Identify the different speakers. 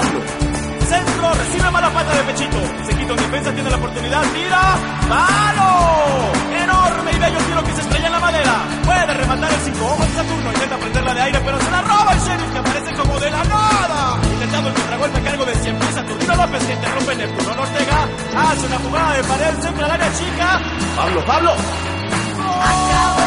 Speaker 1: Pablo. Centro, recibe mala falta de Pechito. Se quita en defensa, tiene la oportunidad, tira. ¡Palo! Enorme y bello tiro que se estrella en la madera. Puede rematar el 5. Ojo en Saturno, intenta prenderla de aire, pero se la roba el Sheriff, que aparece como de la nada. Intentando el contragolpe a cargo de siempre Saturnino López, que interrumpe Neptuno Ortega. Hace una jugada de pared, centro al área chica. Pablo.
Speaker 2: Acaba